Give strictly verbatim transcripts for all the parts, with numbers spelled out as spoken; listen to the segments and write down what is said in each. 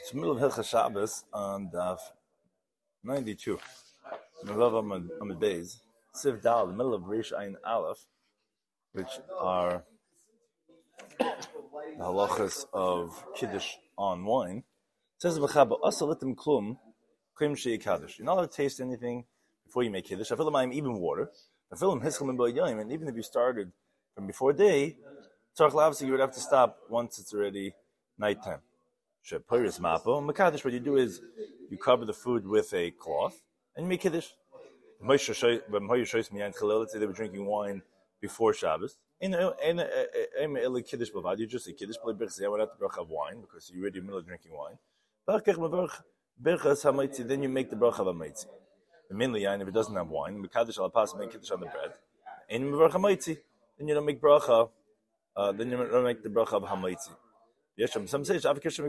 It's the middle of Hilchas Shabbos on Daf ninety-two. Melav Amid Beis, Siv Dal, the middle of Reish Ayin Aleph, which are the halachas of Kiddush on wine. It says B'chaba Asalitim Klum Krim Shei Kaddish. You're not allowed to taste anything before you make Kiddush. I feel like even water. I feel like Hischel B'Yayim, and even if you started from before day, Tzarech Lavsi, you would have to stop once it's already nighttime. Shepiris Mapo. Mekadosh, what you do is you cover the food with a cloth and you make Kiddush. Let's say they were drinking wine before Shabbos. You just say Kiddush, play Birchas, I went out the bracha of wine because you're already in the middle of drinking wine. Then you make the bracha of Hamaitzi. Mainly, if it doesn't have wine, Mekadosh al pas make Kiddush on the bread. And then you don't make bracha. Uh, then you don't make the bracha of Hamaitzi. Some say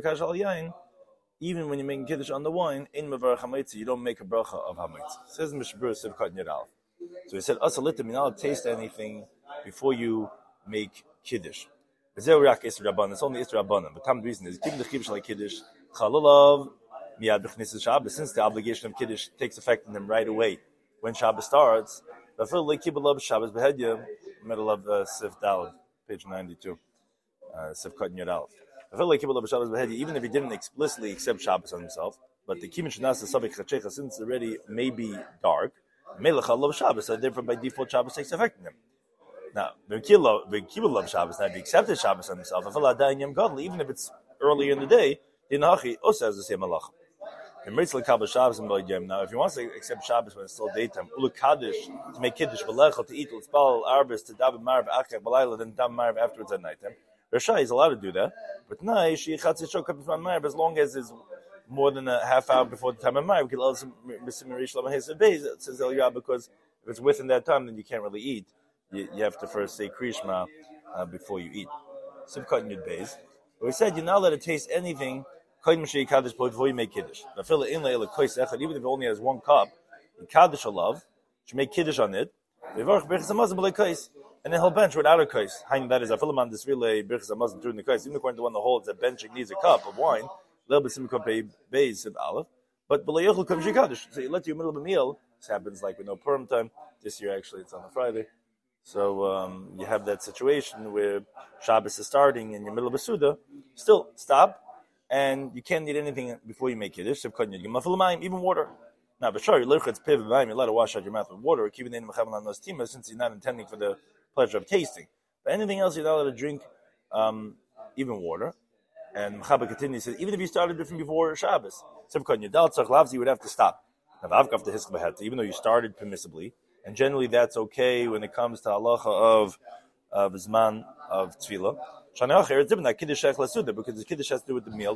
even when you're making Kiddush on the wine, in Mavarach Hamaitzi, you don't make a bracha of Hamaitzi. It says in Mishabur Sivkat Nidal. So he said, Asalitim, you're not allowed to taste anything before you make Kiddush. It's only Isra Rabbanan. But the reason is, keeping the Kiddush like Kiddush, Chalalav, Miyad B'chnis Shabbos, since the obligation of Kiddush takes effect in them right away when Shabbos starts, but for like Kibbutz Shabbos Behedya, middle of uh, Sif Daled, page ninety-two, uh, Sivkat Nidal. I feel like Kibbutz Shabbos Behedi, even if he didn't explicitly accept Shabbos on himself, but the Kimin Shanas Savik Chachecha, since it's already maybe dark, Melech love Shabbos, so therefore by default Shabbos takes effect in him. Now, when Kibbutz love Shabbos, now if he accepted Shabbos on himself, I feel like Dayan Yom Gadol, even if it's earlier in the day, Dinachi also has the same halacha. In Mitzvah Kabbal Shabbos and B'Yom. Now, if he wants to accept Shabbos when it's still daytime, Ulu Kaddish to make Kiddush, V'Lechel to eat, L'Spal Arbis to Daven Marav Achak B'Layla, then Daven Marav afterwards at nighttime. Rasha is allowed to do that, but now she chatzis shok up from Marav as long as it's more than a half hour before the time of Marav. We can also misimirish lamahesa beis. It says Eliyah because if it's within that time, then you can't really eat. You, you have to first say krishma uh, before you eat. Sivkat Yud beis. But we said you're not allowed to taste anything before you make kiddush. Even if it only has one cup, kaddish alav, you make kiddush on it. And then he'll bench without a kais. That is, I feel him on this relay, Birchas Hamazon during the kais. Even according to one that holds that benching needs a cup of wine, little bit simcha beis of aleph. But b'layachol comes kaddish. So you let you middle of a meal. This happens like with no Purim time. This year actually it's on a Friday. So um, you have that situation where Shabbos is starting in your middle of a Suda. Still, stop. And you can't eat anything before you make kiddush. Even water. Now, but sure, you're allowed to wash out your mouth with water, since you're not intending for the pleasure of tasting. But anything else, you're not allowed to drink, um, even water. And Mechaber continues, says, even if you started from before Shabbos, you would have to stop. Even though you started permissibly, and generally that's okay when it comes to halacha of of Zman of Tefillah. Because the Kiddush has to do with the meal.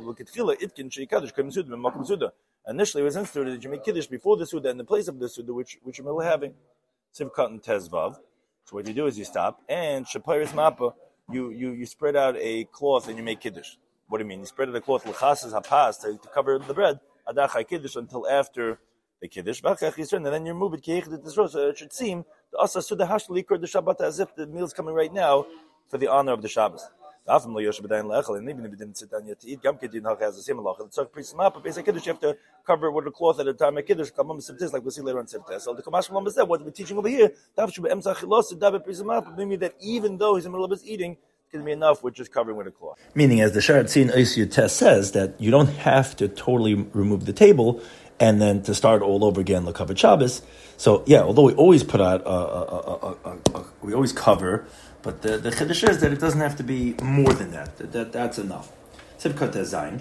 Initially, it was instituted that you make Kiddush before the Suda and in place of the Suda, which, which you're having. Sivkat and Tezvav. So what you do is you stop, and Shapiris Mappa, you, you, you spread out a cloth and you make Kiddush. What do you mean? You spread out a cloth, l'chasas hapas, to, to cover the bread, adachai Kiddush, until after the Kiddush, and then you remove it, so it should seem, the Asa Suda Hashlikur, the Shabbat, as if the meal's coming right now for the honor of the Shabbos. And even if you didn't sit down yet to eat, Gamkedin has the same halacha. It's like priest map, basic Kiddush, you have to cover it with a cloth at a time of Kiddush, like we'll see later on Sivtes. So the Kamash Malam said, what we're teaching over here, meaning that even though he's in the middle of his eating, it's going to be enough with just covering with a cloth. Meaning, as the Sharatzin Oisyu test says, that you don't have to totally remove the table and then to start all over again, the covered Shabbos. So, yeah, although we always put out, uh, uh, uh, uh, uh, we always cover, but the, the chiddush is that it doesn't have to be more than that. That, that that's enough. Sivkat Zayin.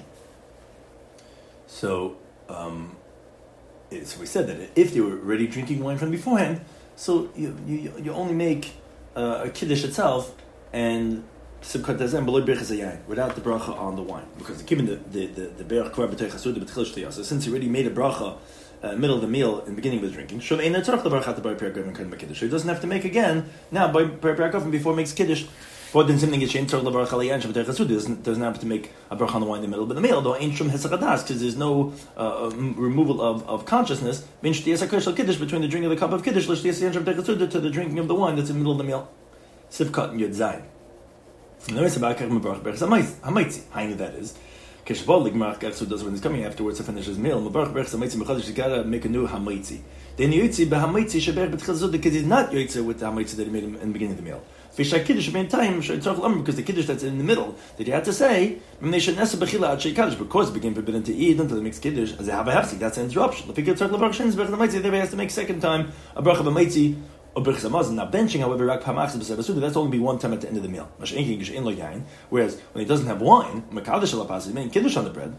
So, um, so we said that if you were already drinking wine from beforehand, so you you, you only make uh, a kiddush itself and Sivkat Zayin below Birchas Yayin without the bracha on the wine, because given the the the the Berach Kvar B'Tei Chasuda B'Tchil Shtiyah. So since you already made a bracha. Uh, middle of the meal and beginning of the drinking. So he doesn't have to make again now by Perikov before it makes Kiddush. Doesn't, doesn't have to make a bracha on the wine in the middle of the meal, though because there's no uh, removal of, of consciousness between the drinking of the cup of Kiddush to the drinking of the wine that's in the middle of the meal. Sivkat and Yud Zayin. That is Keshvol Ligmar Gachsu does when he's coming afterwards to finish his meal. Mabarach Berch Hamaitzi Mechadish. You gotta make a new Hamaitzi. Then Yotzi BeHamaitzi Sheberch B'Tchazud because he's not Yotzi with the Hamaitzi that he made in the beginning of the meal. Fishay Kiddush Bein Time because the Kiddush that's in the middle that you had to say because it became forbidden to eat until they mix Kiddush as they have a hefsek. That's an interruption. If he gets hurt, he has to make second time a bracha b'maitzi. Now benching, however, that's only going to be one time at the end of the meal. Whereas when he doesn't have wine, he's making kiddush on the bread.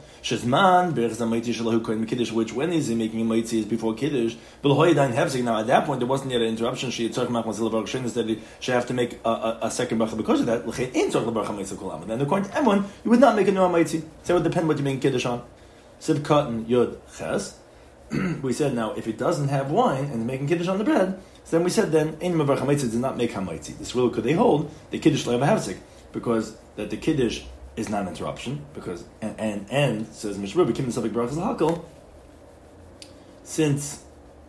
Which when is he making a maitzi is before kiddush. Now at that point there wasn't yet an interruption. She that she have to make a, a, a second bracha because of that. Then according to everyone, you would not make a new maitzi. So it would depend what you're making kiddush on. Sib cotton yud ches. We said now if it doesn't have wine and making kiddush on the bread. So then we said then in Mavar Hamaitzi did not make Hamaitzi. This rule could they hold the Kiddush Leiv Havsik because that the Kiddush is not an interruption because and and, and says Mishmur became the subject Baruch Hakol since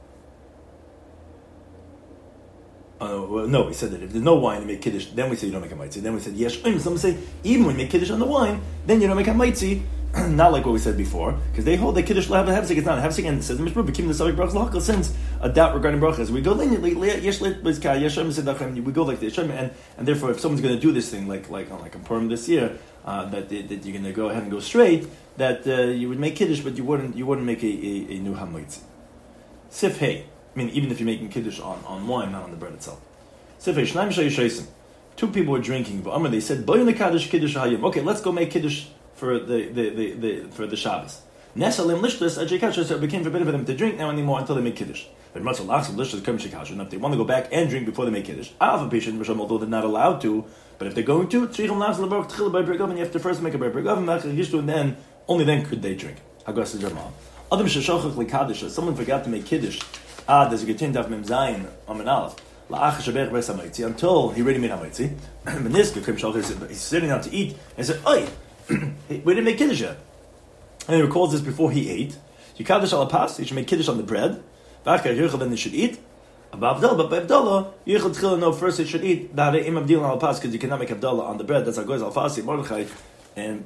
uh, well, no we said that if there's no wine to make Kiddush then we say you don't make Hamaitzi. Then we said yes. Some say even when you make Kiddush on the wine then you don't make Hamaitzi. Not like what we said before, because they hold that Kiddush Leiv Havsik it's not a Havsik, and it says Mishmur became the subject Baruch Hakol since a doubt regarding brachas. We go leniently, we go like this, and and therefore, if someone's going to do this thing, like like like in Purim this year, uh, that that you're going to go ahead and go straight, that uh, you would make kiddush, but you wouldn't you wouldn't make a, a, a new hamaitzi. Sif hey, I mean, even if you're making kiddush on, on wine, not on the bread itself. Sif hey, shnaim shayishaysim. Two people were drinking, but Amar they said, "Boy kaddish kiddush hayom." Okay, let's go make kiddush for the the, the, the for the Shabbos. Nesalim lishlis ajikash, so it became forbidden for them to drink now anymore until they make kiddush. But much lachsim lishlis come shikash, and if they want to go back and drink before they make kiddush, alpha patient Rishon, although they're not allowed to, but if they're going to, tzrichim lachsim lebarach tchila by bergav, you have to first make a by bergav, and then only then could they drink. Hagas Jamal. Adam sheshachach lekaddish. Someone forgot to make kiddush. Ah, there's a getin daf mem zayin amen aleph. Until he already made hamaitzi, he's sitting down to eat, and he said, "Oi, we didn't make kiddush yet." And he recalls this before he ate. You kaddish al pas, you should make kiddush on the bread. Then they should eat. But by Abdullah, Yichud Tchila, no, first they should eat. Im Abdil al pas, because you cannot make Abdullah on the bread. That's how goes al fasi Mordechai. And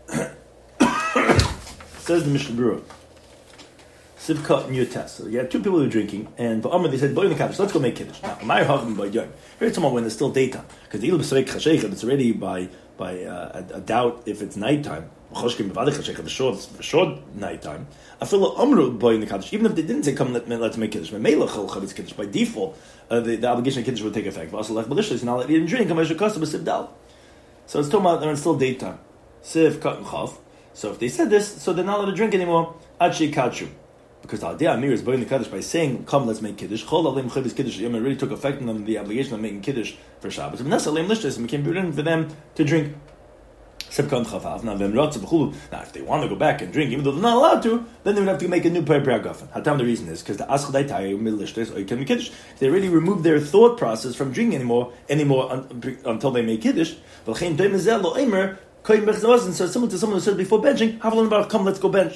says the Mishnah Berurah. Sivka and Yotes. So you had two people who were drinking, and Ba'amr they said, "Boy in the kaddish, let's go make kiddush." Now, my husband by young. Here's someone when it's still daytime, because the ilu b'savek chashaycha, it's already by by uh, a, a doubt if it's nighttime. Choshkim b'vadik chashaycha, the short short nighttime. I feel amru boy in the kaddish, even if they didn't say, "Come, let, let's make kiddush." By default, uh, the, the obligation of kiddush would take effect. Also, like malicious, now that you didn't drink, I'm custom siv dal. So it's talking about they're in still daytime. Siv kat and chav. So if they said this, so they're not allowed to drink anymore. Achi kachu. Because the idea Amir is burning the Kaddish by saying, "Come, let's make Kiddush." Chol alim chayvus Kiddush. It really took effect on them, the obligation of making Kiddush for Shabbos. And that's alim lishtas. It became burden for them to drink. Now, if they want to go back and drink, even though they're not allowed to, then they would have to make a new paragraph. Hatam, the reason is because the aschadai tayu milishtas or you can make Kiddush. They really remove their thought process from drinking anymore, anymore un, until they make Kiddush. So similar to someone who said before benching, "Come, let's go bench."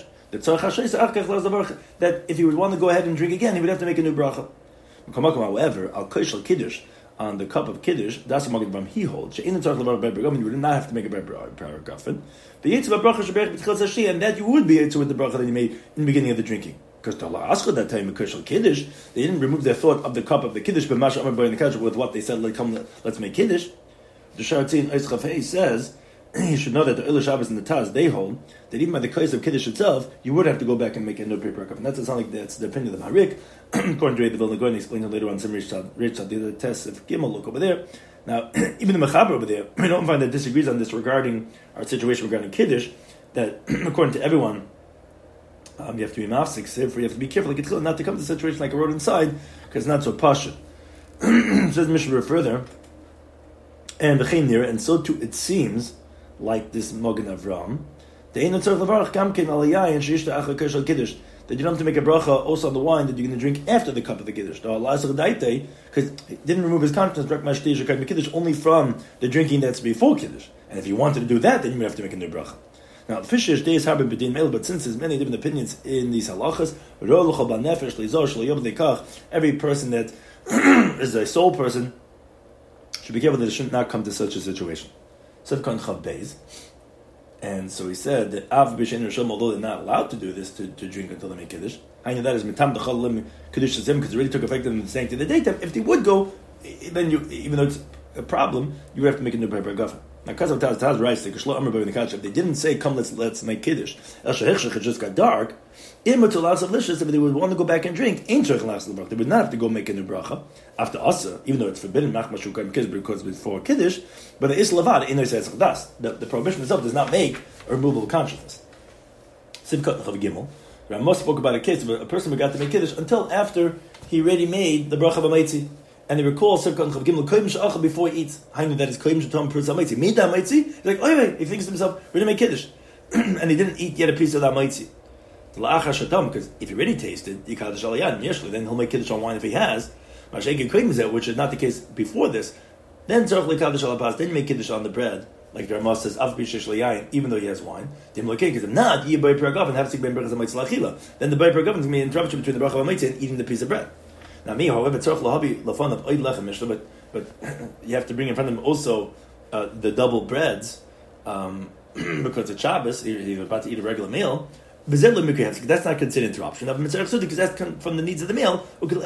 That if he would want to go ahead and drink again, he would have to make a new bracha. However, al koshel kiddush on the cup of kiddush, that's a magid from he holds. You would not have to make a paragraph. And that you would be able with the bracha that you made in the beginning of the drinking. Because to Allah asked that time koshel kiddush, they didn't remove their thought of the cup of the kiddush, but masha amar in the kaddish with what they said. Like, come, let's make kiddush. The Sharatzin Eis Chafei says. You should know that the Eilu Shabbos and the Taz, they hold that even by the case of Kiddush itself, you would have to go back and make a new paper cup. And that doesn't sound like that's the opinion of the Maharik. According to Ray the Vilna Gaon, he explained it later on some Rich Tzad, the other test of Gimel, look over there. Now, even the Mechaber over there, we don't find that disagrees on this regarding our situation regarding Kiddush, that according to everyone, um, you have to be mafsik, you have to be careful like not to come to a situation like I wrote inside, because it's not so pasha. Says Mishnah further, and the near, and so too it seems, like this Mogen Avram, that you don't have to make a bracha also on the wine that you're going to drink after the cup of the Kiddush. Because he didn't remove his consciousness only from the drinking that's before Kiddush. And if you wanted to do that, then you would have to make a new bracha. Now, the Fishish days have been bedin male, but since there's many different opinions in these halachas, every person that is a soul person should be careful that it should not come to such a situation. Sivkan Chav Beis. And so he said that Av B'Shein Rishon, although they're not allowed to do this, to, to drink until they make Kiddush, I know that is Mitam D'Chalim Kiddush Shazim, because it already took effect in the sanctity of the daytime. If they would go, then you, even though it's a problem, you would have to make a new Bar Gafa. Now, because of Taz, Taz writes, if they didn't say, come, let's let's make Kiddush, El Shehechshech, it just got dark, if they would want to go back and drink, they would not have to go make a new bracha after Asa, even though it's forbidden, because it's before Kiddush, but it is Lavad, in the, the prohibition itself does not make a removal of consciousness. Sivkat Chav Gimel, Ramos spoke about a case of a person who got to make Kiddush until after he already made the bracha of Amaitzi. And he recalls Sivkat Chav Gimel, Koyim Sha'achah before he eats. I know that is Koyim Sha'achah Purz Amaitzi. Made the Amaitzi, he's like, oh wait, he thinks to himself, we're going to make Kiddush. And he didn't eat yet a piece of the Amaitzi. Because if he already tasted, then he'll make Kiddush on wine if he has, which is not the case before this. Then then you make Kiddush on the bread, like the Ramah says, even though he has wine. Then if not, then the Bay Pergavan is going to be an interruption between the Bracha of and eating the piece of bread. Now me, however, but, but you have to bring in front of him also uh, the double breads, um, because it's Shabbos, you're about to eat a regular meal. That's not considered interruption. Because that's from the needs of the meal.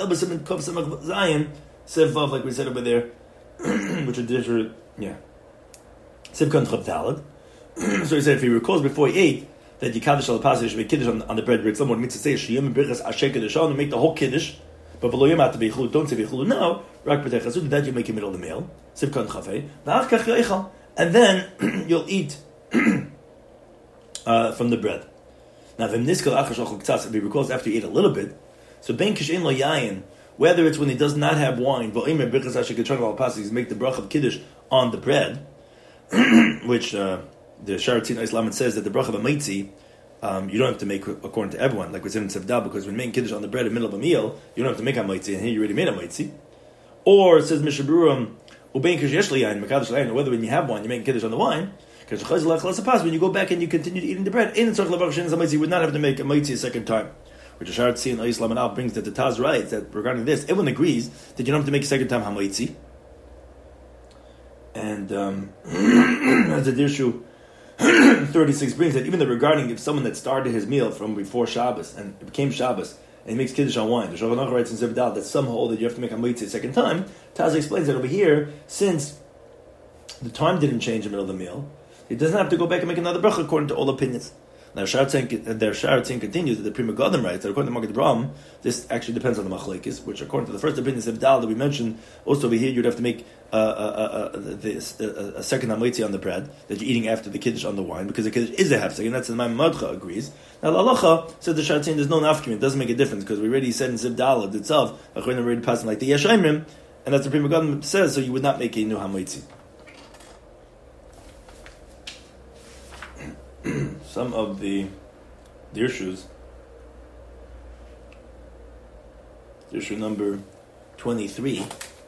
Like we said over there, which is yeah. So he said if he recalls before he ate that you kaddish al pasuk should make kiddush on, on the bread. Someone means to say shiyim birchas asher kiddush and make the whole kiddush, but below yom have to be chulu. Don't say chulu now. Rak b'techasud that you make in the middle of the meal. Sivkan chafei. And then you'll eat uh, from the bread. Now, if he recalls after he ate a little bit, so ben kishin lo yayin, whether it's when he does not have wine, but he's make the brach of kiddush on the bread, which uh, the Sharatzin Islam says that the brach of a maitzi, um, you don't have to make according to everyone, like we said in Sevdah, because when making kiddush on the bread in the middle of a meal, you don't have to make a maitzi, and here you already made a maitzi. Or it says Mishaburam, ubein kishish lo yayin, mekadosh yayin, whether when you have wine, you make kiddush on the wine. When you go back and you continue eating the bread, you would not have to make a maitzi a second time. Which Sharatzin Islam and Al brings that the Taz writes that regarding this, everyone agrees that you don't have to make a second time hamaitzi. And um, as the Dirshu thirty-six brings that even the regarding if someone that started his meal from before Shabbos and it became Shabbos and he makes kiddush on wine, the Shulchan Aruch writes in Zevdal that some hold that you have to make hamaitzi a second time. Taz explains that over here, since the time didn't change in the middle of the meal, he doesn't have to go back and make another bracha according to all opinions. Now, their Sharatzin continues that the Prima Gadim writes that according to Maggid Ram, this actually depends on the Machlekes, which according to the first opinion of Dal that we mentioned, also over here you'd have to make uh, uh, uh, this, uh, a second hamaitzi on the bread that you're eating after the kiddush on the wine, because the kiddush is a hefsek, and that's the Imam Madcha agrees. Now, the Halacha said the Sharatzin there's no nafkim, it doesn't make a difference, because we already said in Zib Dalad itself, according to already passing like the Yesh Aimrim, and that's the Prima Gadim says, so you would not make a new hamaitzi. Some of the Dirshus, Dirshu number twenty-three,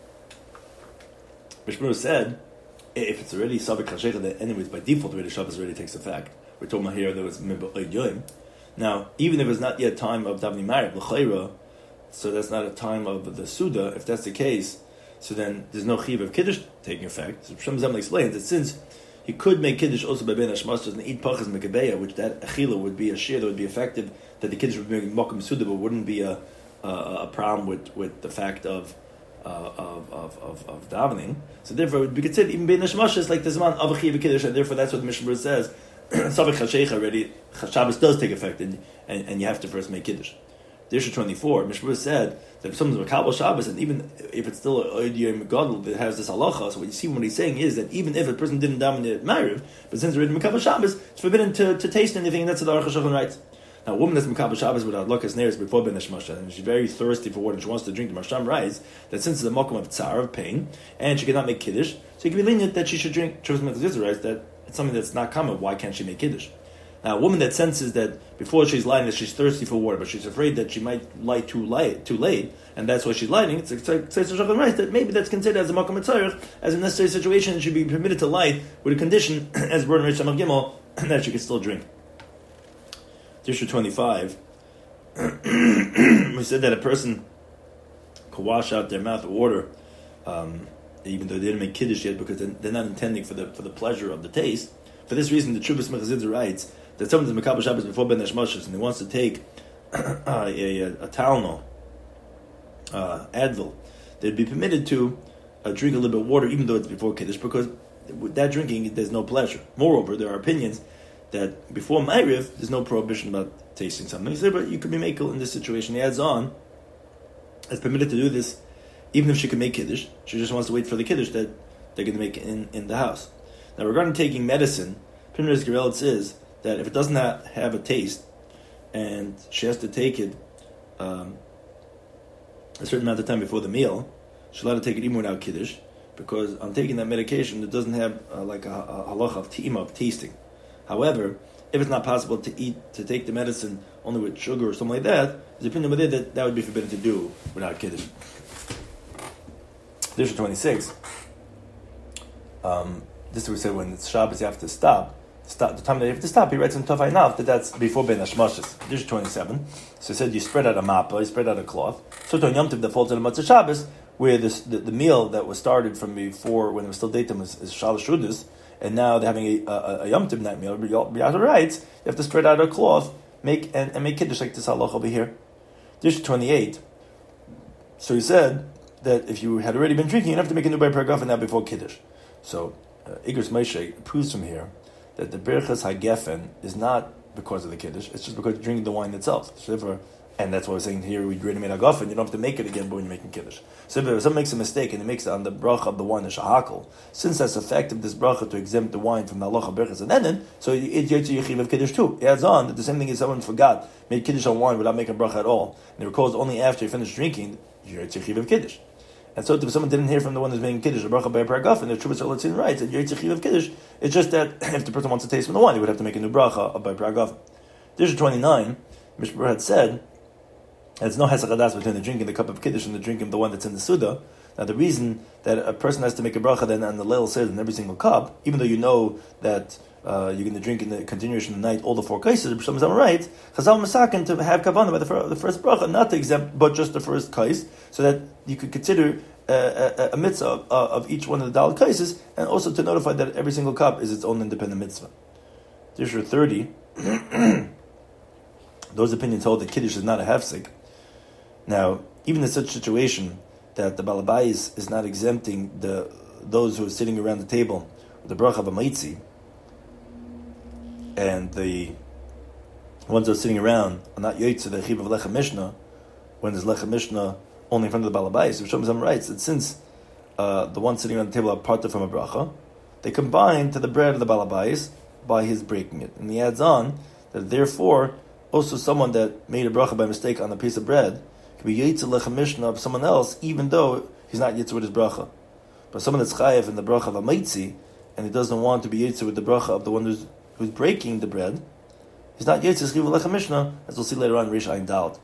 Mishmur said, if it's already Savik HaShecha, then anyways, by default, already Shabbos already takes effect. We're talking about here, there was Mimba Oid Yoim. Now, even if it's not yet time of Davni Marib, L'chayra, so that's not a time of the Suda, if that's the case, so then there's no Chiv of Kiddush taking effect. So Shem Zem explains that since he could make Kiddush also by Ben Hashmas and eat Pachas Mekabeya, which that Achila would be a shir that would be effective, that the Kiddush would be making Mokum Suda, but wouldn't be a, a, a problem with, with the fact of uh, of, of, of, of davening. So therefore it would be considered, even Ben Hashmas is like the Zman of a Chiv Kiddush, and therefore that's what the Mishnah says, Savik HaShecha already, Shabbos does take effect, and, and, and you have to first make Kiddush. Dirshu twenty-four, Mishmur said that if someone's Makabal Shabbos, and even if it's still a Oidiyah Megadol that has this halacha, so what you see what he's saying is that even if a person didn't dominate at Ma'ariv, but since they're in Makabal Shabbos, it's forbidden to, to taste anything, and that's what the Aruch HaShulchan writes. Now, a woman that's Makabal Shabbos without Lukas Neres before Ben Hashmasha, and she's very thirsty for water, and she wants to drink, the Marsham writes that since it's a Mokum of Tsar, of pain, and she cannot make Kiddush, so you can be lenient that she should drink. Chuvas Metzuzah writes that it's something that's not common, why can't she make Kiddush? Now, a woman that senses that before she's lighting that she's thirsty for water, but she's afraid that she might light too late, too late, and that's why she's lighting. It's like right that maybe that's considered as a makom etzarich, as a necessary situation, and should be permitted to light with a condition, as Burn Rich Shamach Gimel, that she can still drink. Dirshu twenty-five, we said that a person could wash out their mouth with water, um, even though they didn't make kiddush yet, because they're not intending for the for the pleasure of the taste. For this reason, the Chubas Mechazidza writes that someone is Mekabel Shabbos before Ben Hashmashos and he wants to take a, a, a Talno, uh, Advil, they'd be permitted to uh, drink a little bit of water even though it's before Kiddush, because with that drinking, there's no pleasure. Moreover, there are opinions that before Ma'ariv, there's no prohibition about tasting something. He said, but you could be makel in this situation. He adds on, it's permitted to do this even if she can make Kiddush. She just wants to wait for the Kiddush that they're going to make in, in the house. Now, regarding taking medicine, Primrose Gerelitz is that if it doesn't have, have a taste, and she has to take it um, a certain amount of time before the meal, she's allowed to take it even without Kiddush, because on taking that medication, it doesn't have uh, like a, a halacha of ti'ima, of tasting. However, if it's not possible to eat, to take the medicine only with sugar or something like that, there's opinion over there that that would be forbidden to do without Kiddush. Dish twenty-six. Um, this is what we said when it's Shabbos, you have to stop. Stop the time that you have to stop. He writes in Tafai Nav that that's before Ben Hashmashos. Dish twenty-seven. So he said you spread out a mappa, you spread out a cloth. So to Yom Tov that falls on the Matzah Shabbos, where this, the, the meal that was started from before when it was still daytime is, is Shalosh Shudas, and now they're having a, a, a Yom Tov night meal. Be'ata writes you have to spread out a cloth, make and, and make Kiddush like this halach over here. Dish twenty-eight. So he said that if you had already been drinking, you don't have to make a new Bay Paragaf now before Kiddush. So uh, Igros Moshe proves from here that the Birchas HaGefen is not because of the Kiddush, it's just because you're drinking the wine itself. So therefore, and that's why we're saying here, we already made HaGefen, you don't have to make it again when you're making Kiddush. So if someone makes a mistake and he makes it on the bracha of the wine, the Shahakal, since that's effective, this bracha to exempt the wine from the Allah of Birchas and Enen, so it's Yetzi Yechiv of Kiddush too. It adds on that the same thing is someone forgot, made Kiddush on wine without making bracha at all, and he recalls only after he finished drinking, Yetzi Yechiv of Kiddush. And so if someone didn't hear from the one who's making Kiddush, the bracha by a paragaf, and the Chubas Olatzin writes that Yetzi Yechiv of Kiddush, it's just that if the person wants to taste from the wine, he would have to make a new bracha by paragaf. Dish twenty-nine, Mishpur had said, there's no hesach hadas between the drinking the cup of Kiddush and the drinking of the one that's in the Suda. Now the reason that a person has to make a bracha then on the Leil says in every single cup, even though you know that uh, you're going to drink in the continuation of the night all the four kaises, B'Shem Zam writes, Chazal Masakin to have kavanah by the, fir- the first bracha, not to exempt, but just the first kais, so that you could consider uh, a, a mitzvah of, uh, of each one of the Dal kaises, and also to notify that every single cup is its own independent mitzvah. Dish thirty, those opinions hold that Kiddush is not a hefsek. Now, even in such a situation that the Balabais is not exempting the those who are sitting around the table with the bracha of a maitzi, and the ones that are sitting around are not yoytze the chiv of lechem mishnah, when there's lechem mishnah only in front of the Balabais. So Shom Zam writes that since uh, the ones sitting around the table are parted from a bracha, they combine to the bread of the Balabais by his breaking it. And he adds on that therefore also someone that made a bracha by mistake on a piece of bread can be yitz lechem mishnah of someone else, even though he's not yitz with his bracha. But someone that's chayev in the bracha of a maitzi, and he doesn't want to be yitz with the bracha of the one who's who's breaking the bread, he's not yitz chiv lechem mishnah, as we'll see later on in Rish Ayin Daled.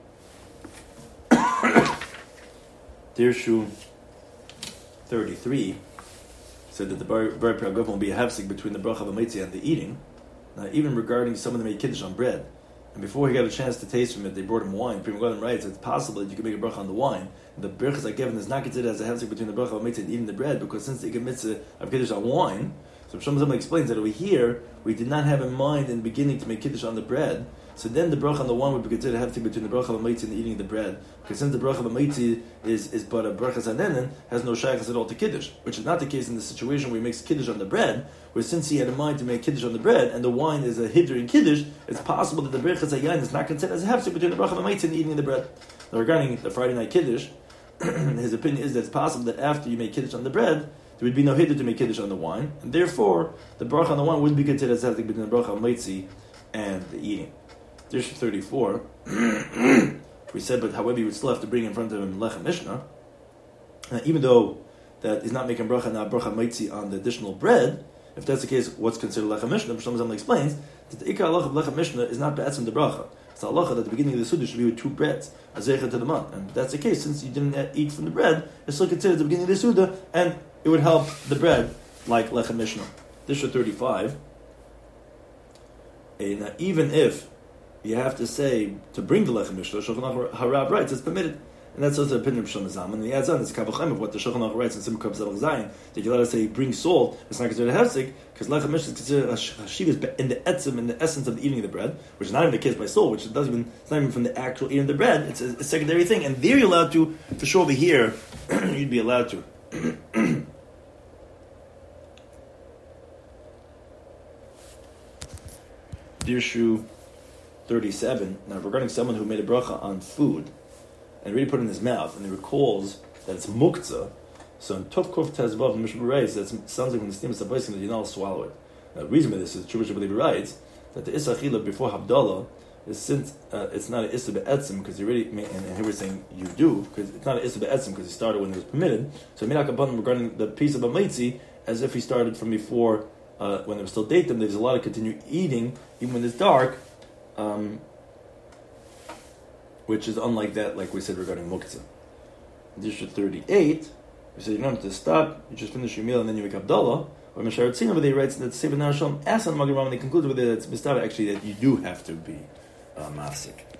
Dirshu thirty-three said that the bar paragaf won't be a hefsek between the bracha of a maitzi and the eating. Now, even regarding someone that made kiddush on bread, and before he got a chance to taste from it, they brought him wine. Prima Godim writes it's possible that you can make a bracha on the wine. And the berachas I given is not considered as a hefsek between the bracha of a mitzvah and eating the bread, because since they get mitzvah of kiddush on wine, so Shlomo Zalman explains that over here we did not have in mind in the beginning to make kiddush on the bread. So then the bracha on the wine would be considered a hefsek between the bracha of a mitzvah and eating the bread, because since the bracha of a mitzvah is is but a bracha zanenen, has no shaykhs at all to kiddush, which is not the case in the situation where he makes kiddush on the bread, where since he had in mind to make kiddush on the bread and the wine is a hiddur in kiddush, it's possible that the bracha zayin is not considered as a hefsek between the bracha of a mitzvah and eating the bread. Now regarding the Friday night kiddush, his opinion is that it's possible that after you make kiddush on the bread, there would be no hiddur to make kiddush on the wine, and therefore the bracha on the wine wouldn't be considered as a hefsek between the bracha of mitzvah and the eating. Dish thirty-four, we said, but however, you would still have to bring in front of him lechem mishnah. Now, even though that he's not making bracha now bracha maitzi on the additional bread, if that's the case, what's considered lechem mishnah? Shlomo Zalman explains that the ikar halacha of lechem mishnah is not be'etzem the bracha. It's the halacha that at the beginning of the suda should be with two breads, a zecher to the man. And if that's the case, since you didn't eat from the bread, it's still considered at the beginning of the suda, and it would help the bread like lechem mishnah. Dish thirty-five, and uh, even if you have to say to bring the lechem mishnah, Shulchan Aruch Harav writes it's permitted. And that's also the opinion of Shlomo Zalman. And he adds on, it's a Kabbalah of what the Shulchan Aruch writes in Simcha Zayin, that you let us say bring salt, it's not considered a hefsek, because Lechem Mishnah is considered a shivas in the etzim, in the essence of the eating of the bread, which is not even the case by soul, which doesn't even, it's not even from the actual eating of the bread, it's a, a secondary thing. And there you're allowed to, for sure over here, you'd be allowed to. Dirshu thirty-seven. Now, regarding someone who made a bracha on food and really put it in his mouth, and he recalls that it's muktzah, so in Tov Kuf Tezvav and Mishmur writes that it sounds like when the steam is that you're not swallow it. Now, the reason for this is Chumash Shabbat writes that the Issa Achila before Havdalah is since uh, it's not an Issa Be'etzim because you really, and, and here we're saying you do, because it's not an Issa Be'etzim because he started when it was permitted. So Minak Abban regarding the piece of Amaitzi as if he started from before. Uh, when there was still datum, there's a lot of continued eating, even when it's dark, um, which is unlike that, like we said regarding muktzah. Disha thirty-eight, we said you don't have to stop, you just finish your meal and then you make Abdallah. Or Mishar Tzin over there writes that Sefer Nar Shalom asked on Magid Ram, and they concluded with it, it's mistava actually that you do have to be uh, mafsik.